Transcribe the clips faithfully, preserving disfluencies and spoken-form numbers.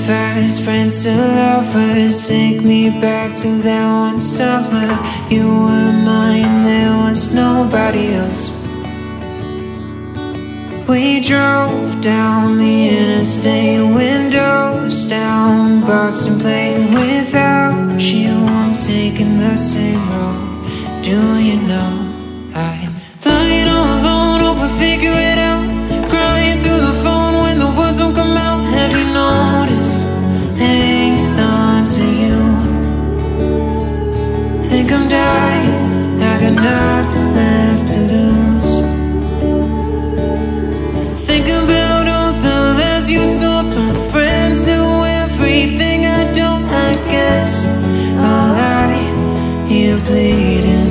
fast, friends to lovers. Take me back to that one summer. You were mine, there was nobody else. We drove down the interstate, windows down, Boston playing. Without you, I'm taking the same road. Do you know I'm lying all alone, hope I figure it out. Crying through the phone when the words don't come out. Have you noticed? Hanging on to you. Think I'm dying, I got nothing left to lose. Think about all the lies you told my friends, knew everything I don't. I guess I'll lie, you're bleeding.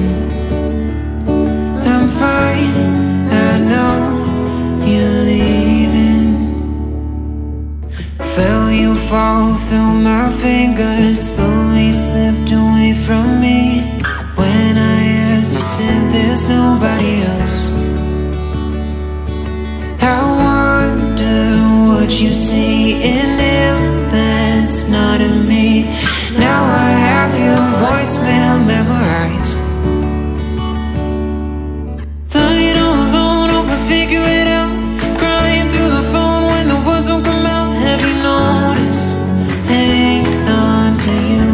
I'm fine, I know you're leaving. Felt you fall through my fingers, slowly slipped away from me. When I asked, you said there's nobody else. I wonder what you see in him that's not in me. Now I have your voicemail memorized. Lying all alone, hope I figure it out. Crying through the phone when the words don't come out. Have you noticed? Hanging on to you.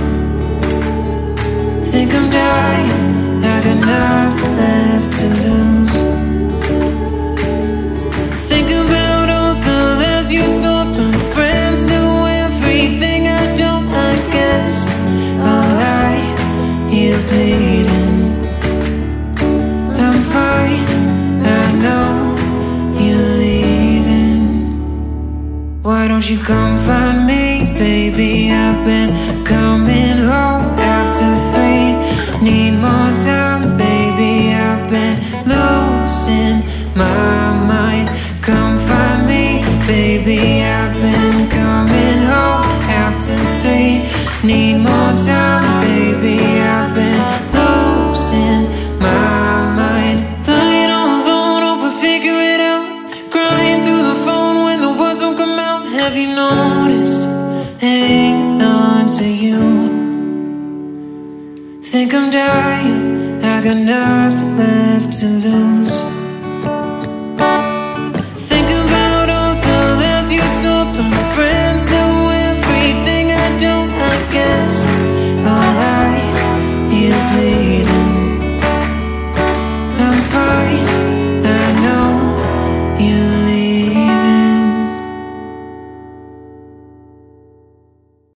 Think I'm dying, I got nothing left to lose. Think about all the lies you told my friends, knew everything I don't. I guess I'll lie, you're bleeding. I'm fine, I know you're leaving. Why don't you come find me, baby? I've been coming home after three. Need more time, baby. I've been losing my mind. Come find me, baby. I've been coming home after three. Need more time, baby. I've been losing my mind. Lying all alone, hope I figure it out. Crying through the phone when the words don't come out. Have you noticed? Hanging on to you. Think I'm dying, I got nothing left to lose.